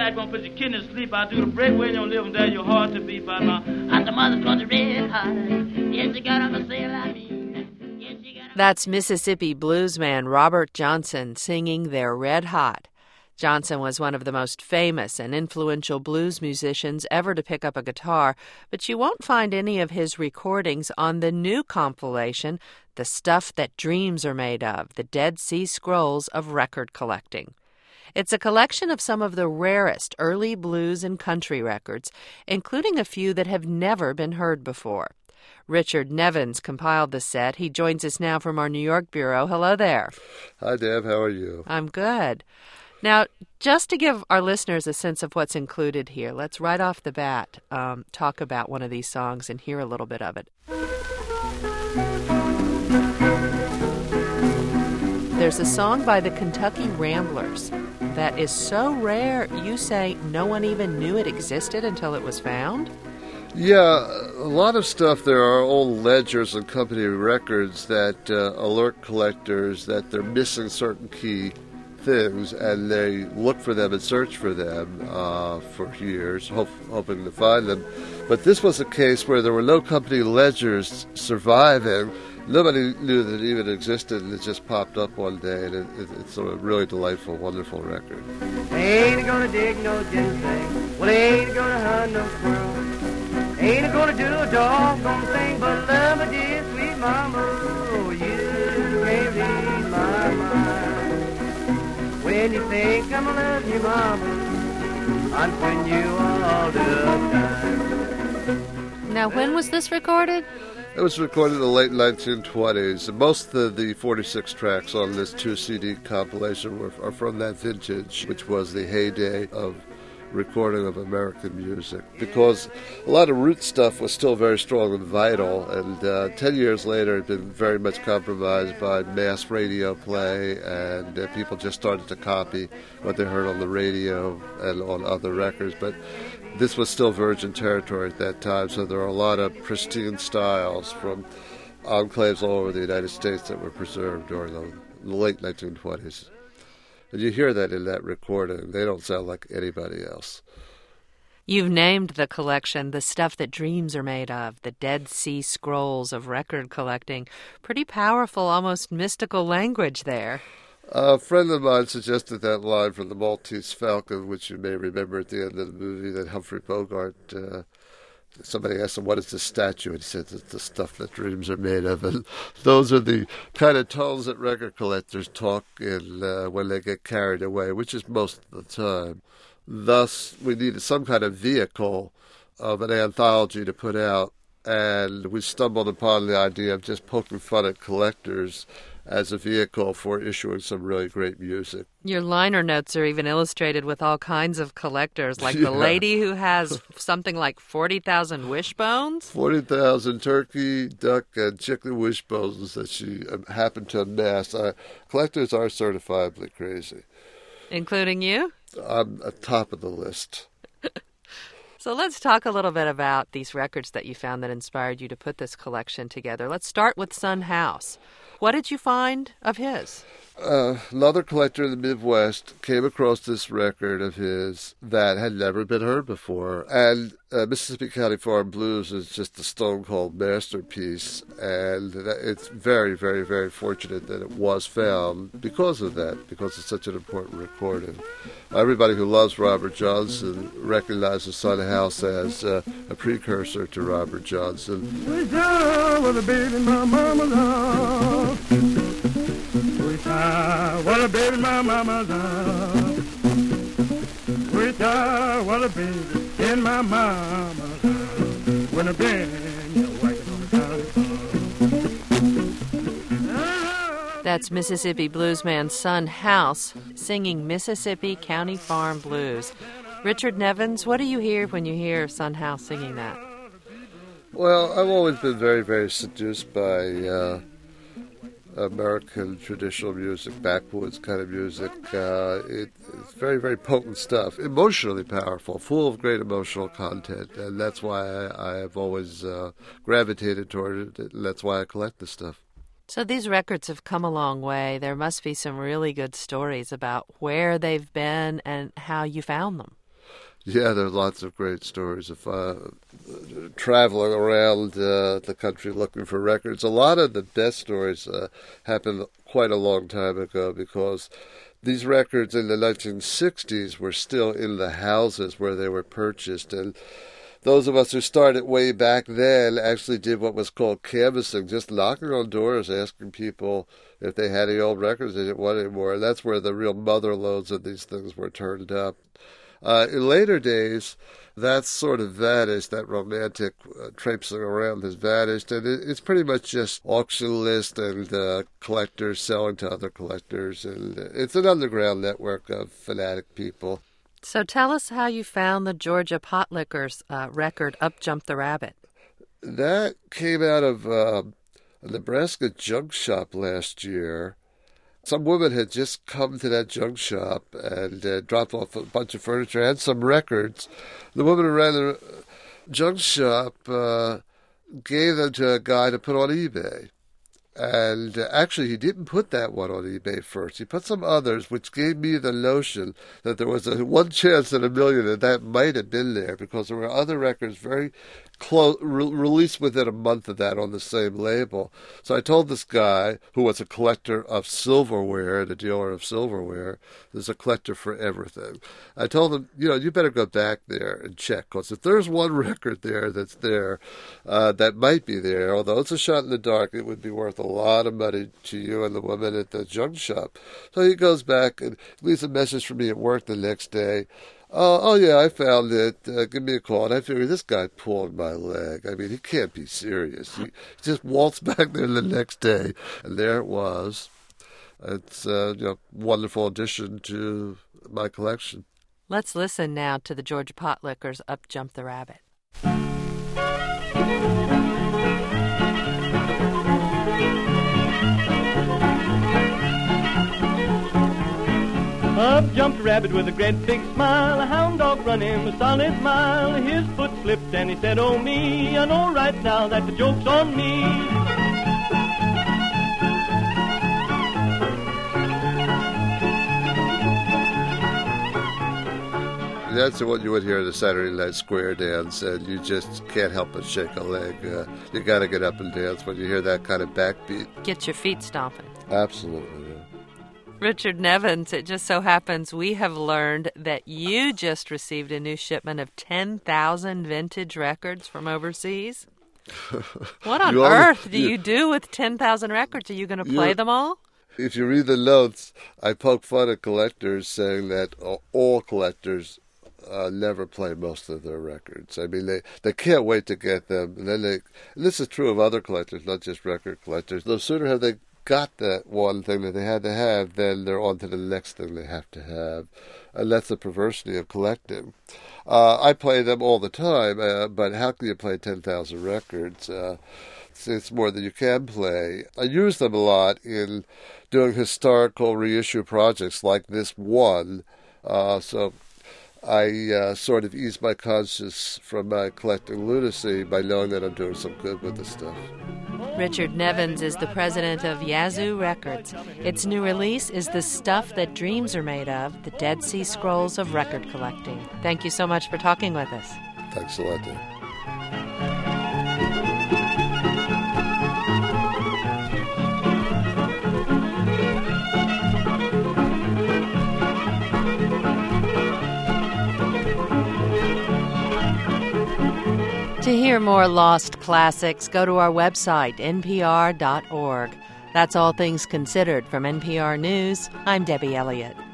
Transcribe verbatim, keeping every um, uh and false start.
back, gonna put your kidney to sleep. I do the breakaway in your living there, your heart to beat by my. Hot the mother's gonna red hot. Yes, you got on the sail, I mean. Yes, you got on. That's Mississippi bluesman Robert Johnson singing They're Red Hot. Johnson was one of the most famous and influential blues musicians ever to pick up a guitar, but you won't find any of his recordings on the new compilation, The Stuff That Dreams Are Made Of, the Dead Sea Scrolls of Record Collecting. It's a collection of some of the rarest early blues and country records, including a few that have never been heard before. Richard Nevins compiled the set. He joins us now from our New York bureau. Hello there. Hi, Deb. How are you? I'm good. Now, just to give our listeners a sense of what's included here, let's right off the bat um, talk about one of these songs and hear a little bit of it. There's a song by the Kentucky Ramblers that is so rare, you say no one even knew it existed until it was found? Yeah, a lot of stuff. There are old ledgers and company records that uh, alert collectors that they're missing certain key things, and they look for them and search for them uh, for years, hope, hoping to find them. But this was a case where there were no company ledgers surviving. Nobody knew that it even existed, and it just popped up one day, and it, it, it's a really delightful, wonderful record. Ain't gonna dig no ginseng, well, ain't gonna hunt no squirrel, ain't gonna do a doggone thing but love my dear sweet mama. Oh, you can't read my mind. When you think I'm love you, mama, I'm putting you all the time. Now, when was this recorded? It was recorded in the late nineteen twenties. Most of the forty-six tracks on this two-C D compilation were, are from that vintage, which was the heyday of recording of American music, because a lot of root stuff was still very strong and vital, and uh, ten years later it had been very much compromised by mass radio play, and uh, people just started to copy what they heard on the radio and on other records. But this was still virgin territory at that time, so there are a lot of pristine styles from enclaves all over the United States that were preserved during the late nineteen twenties. And you hear that in that recording. They don't sound like anybody else. You've named the collection The Stuff That Dreams Are Made Of, the Dead Sea Scrolls of Record Collecting. Pretty powerful, almost mystical language there. A friend of mine suggested that line from the Maltese Falcon, which you may remember at the end of the movie, that Humphrey Bogart, uh, somebody asked him, what is this statue? And he said, it's the stuff that dreams are made of. And those are the kind of tones that record collectors talk in uh, when they get carried away, which is most of the time. Thus, we needed some kind of vehicle of an anthology to put out, and we stumbled upon the idea of just poking fun at collectors as a vehicle for issuing some really great music. Your liner notes are even illustrated with all kinds of collectors, like yeah. the lady who has something like forty thousand wishbones? forty thousand turkey, duck, and chicken wishbones that she happened to amass. Uh, collectors are certifiably crazy. Including you? I'm at top of the list. So let's talk a little bit about these records that you found that inspired you to put this collection together. Let's start with Son House. What did you find of his? Uh, another collector in the Midwest came across this record of his that had never been heard before. And uh, Mississippi County Farm Blues is just a stone-cold masterpiece. And it's very, very, very fortunate that it was found because of that, because it's such an important recording. Everybody who loves Robert Johnson recognizes Son House as uh, a precursor to Robert Johnson. With a baby, my mama love. With what a baby, my mama love. With what a baby in my mama love. When a baby, your wife That's Mississippi bluesman Son House singing Mississippi County Farm Blues. Richard Nevins, what do you hear when you hear Son House singing that? Well, I've always been very, very seduced by uh, American traditional music, backwoods kind of music. Uh, it, it's very, very potent stuff, emotionally powerful, full of great emotional content, and that's why I, I have always uh, gravitated toward it, and that's why I collect this stuff. So these records have come a long way. There must be some really good stories about where they've been and how you found them. Yeah, there's lots of great stories of uh, traveling around uh, the country looking for records. A lot of the best stories uh, happened quite a long time ago because these records in the nineteen sixties were still in the houses where they were purchased. And those of us who started way back then actually did what was called canvassing, just knocking on doors, asking people if they had any old records they didn't want anymore. And that's where the real mother loads of these things were turned up. Uh, in later days, that's sort of vanished. That romantic uh, traipsing around has vanished, and it, it's pretty much just auction list and uh, collectors selling to other collectors, and it's an underground network of fanatic people. So tell us how you found the Georgia Potlickers uh, record, Up Jumped the Rabbit. That came out of uh, a Nebraska junk shop last year. Some woman had just come to that junk shop and uh, dropped off a bunch of furniture and some records. The woman who ran the junk shop uh, gave them to a guy to put on eBay. And uh, actually, he didn't put that one on eBay first. He put some others, which gave me the notion that there was a one chance in a million that that might have been there, because there were other records very close, re- released within a month of that on the same label. So I told this guy, who was a collector of silverware and a dealer of silverware, there's a collector for everything. I told him, you know, you better go back there and check, because if there's one record there that's there, uh, that might be there, although it's a shot in the dark, it would be worth a lot of money to you and the woman at the junk shop. So he goes back and leaves a message for me at work the next day. Uh, oh, yeah, I found it. Uh, give me a call. And I figured, this guy pulled my leg. I mean, he can't be serious. He just waltzed back there the next day, and there it was. It's a you know, wonderful addition to my collection. Let's listen now to the Georgia Potlickers' Up Jumped the Rabbit. Up jumped a rabbit with a great big smile. A hound dog run him a solid mile. His foot slipped and he said, oh me, I know right now that the joke's on me. That's what you would hear at a Saturday Night Square dance, and you just can't help but shake a leg. Uh, you got to get up and dance when you hear that kind of backbeat. Get your feet stomping. Absolutely, yeah. Richard Nevins, it just so happens we have learned that you just received a new shipment of ten thousand vintage records from overseas. What on you earth only, do you, you do with ten thousand records? Are you going to play them all? If you read the notes, I poke fun at collectors saying that all collectors uh, never play most of their records. I mean, they, they can't wait to get them. And then they, and this is true of other collectors, not just record collectors. No sooner have they got that one thing that they had to have, then they're on to the next thing they have to have. And that's the perversity of collecting. Uh, I play them all the time, uh, but how can you play ten thousand records? Uh, it's, it's more than you can play. I use them a lot in doing historical reissue projects like this one. Uh, so I uh, sort of ease my conscience from my collecting lunacy by knowing that I'm doing some good with the stuff. Richard Nevins is the president of Yazoo Records. Its new release is The Stuff That Dreams Are Made Of, the Dead Sea Scrolls of Record Collecting. Thank you so much for talking with us. Thanks a lot, Dave. To hear more Lost Classics, go to our website, N P R dot org. That's All Things Considered from N P R News. I'm Debbie Elliott.